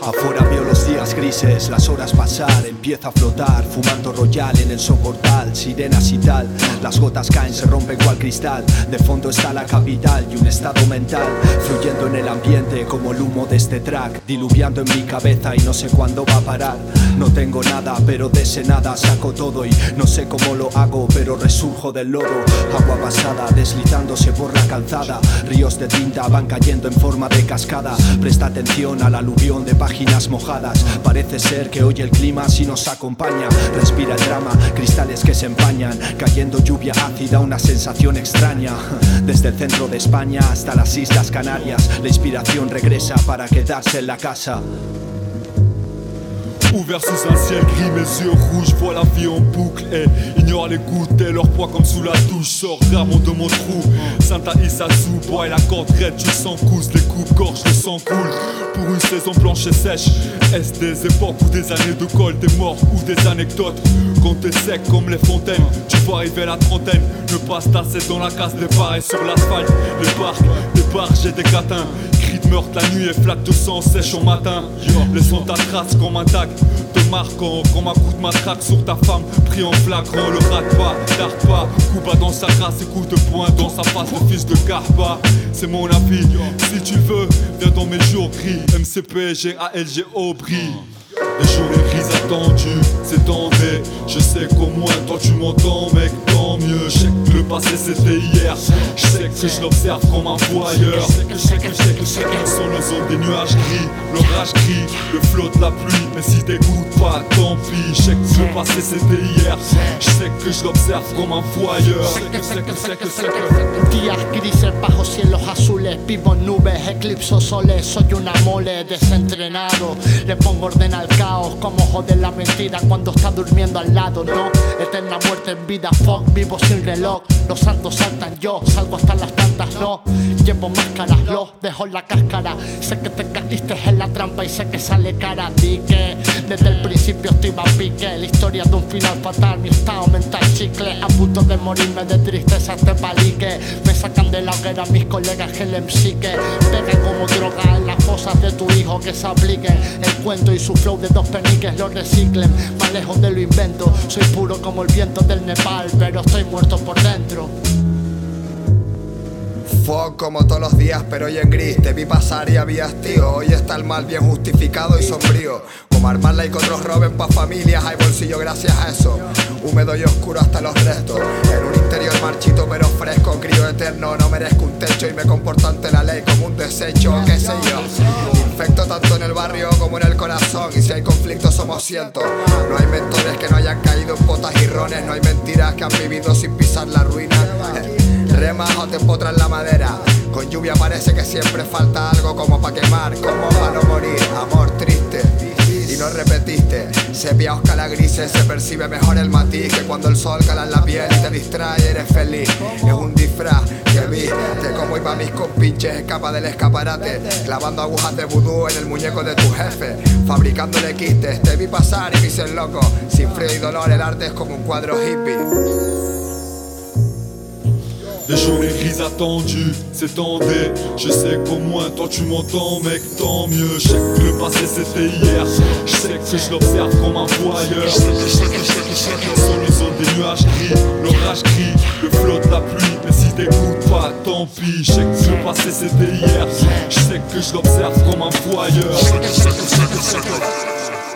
Afuera veo los días grises, las horas pasar, empiezo a flotar, fumando royal en el soportal, sirenas y tal. Las gotas caen, se rompen cual cristal. De fondo está la capital y un estado mental fluyendo en el ambiente como el humo de este track, diluviando en mi cabeza y no sé cuándo va a parar. No tengo nada, pero de ese nada saco todo y no sé cómo lo hago, pero resurjo del lodo. Agua pasada deslizándose por la calzada, ríos de tinta van cayendo en forma de cascada. Presta atención al aluvión de páginas mojadas. Parece ser que hoy el clima sí nos acompaña. Respira el drama, cristales que se empañan, cayendo lluvia ácida, una sensación extraña. Desde el centro de España hasta las Islas Canarias, la inspiración regresa para quedarse en la casa. Ouvert sous un ciel gris, mes yeux rouges, vois la vie en boucle et ignore les gouttes et leur poids comme sous la douche. Sors vraiment de mon trou, Santa Issa sous bois et la corde raide, tu sens cousse, les coups-gorge, le sang coule. Pour une saison blanche et sèche, est-ce des époques ou des années de colle, des morts ou des anecdotes? Quand t'es sec comme les fontaines, tu vas arriver à la trentaine, ne pas se tasser dans la case départ et sur l'asphalte. Les parcs, des barges et des catins, cris de meurtre la nuit et flaques de sang sèches au matin. Laissant ta trace comme un tag, te marquant comme un coup de matraque sur ta femme, pris en flagrant. Le rate pas, tarde pas, coup bas dans sa race et coup de poing dans sa face, le fils de Carpa. C'est mon avis, si tu veux, viens dans mes jours gris. MCP, GALGO brille. Les journées grises attendues s'étendaient. Je sais qu'au moins toi tu m'entends, mec, tant mieux. Je sais que le passé c'était hier. Je sais que je l'observe comme un voyeur. Je sais que sur le zone des nuages gris, l'orage crie, le flot de la pluie. Mais si t'écoutes pas, tant pis. Je sais que le passé c'était hier. Je sais que je l'observe comme un voyeur. Días grises bajo cielos azules, vivo en nubes, eclipso soles. Soy una mole desenentrenado. Le pongo orden al caos, como joder la mentira cuando está durmiendo al lado, no. Eterna muerte en vida, fuck, vivo sin reloj. Los santos saltan, yo salgo hasta las tantas, no. Llevo máscaras, los dejo en la cáscara. Sé que te caíste en la trampa y sé que sale cara. Di que desde el principio estoy a pique. La historia de un final fatal, mi estado mental chicle. A punto de morirme de tristeza este palique. Me sacan de la hoguera mis colegas que le psique. Pega como droga en las fosas de tu hijo que se apliquen. El cuento y su flow de dos peniques lo reciclen. Más lejos de lo invento, soy puro como el viento del Nepal, pero estoy muerto por dentro. Fuck como todos los días, pero hoy en gris. Te vi pasar y habías tío. Hoy está el mal bien justificado y sombrío. Como armarla y que otros roben pa' familias. Hay bolsillo gracias a eso. Húmedo y oscuro hasta los restos. En un interior marchito pero fresco. Crío eterno, no merezco un techo. Y me comporto ante la ley como un desecho. Qué sé yo. Infecto tanto en el barrio como en el corazón. Y si hay conflictos somos cientos. No hay mentores que no hayan caído en potas y rones. No hay mentiras que han vivido sin pisar la ruina. Remas o te empotras la madera. Con lluvia parece que siempre falta algo como pa' quemar, como pa' no morir. Amor triste y no repetiste. Sepia oscala grises, se percibe mejor el matiz que cuando el sol cala en la piel y te distrae y eres feliz. Es un disfraz que viste como iba mis compinches, escapa del escaparate, clavando agujas de vudú en el muñeco de tu jefe, fabricándole quistes. Te vi pasar y me hice el loco, sin frío y dolor el arte es como un cuadro hippie. Les journées grises attendues s'étendaient. Je sais qu'au moins toi tu m'entends, mec, tant mieux. Je sais que le passé c'était hier. Je sais que je l'observe comme un voyeur. Sur le zone des nuages gris, l'orage crie, le flot de la pluie. Mais si t'écoutes pas, tant pis. Je sais que le passé c'était hier. Je sais que je l'observe comme un voyeur.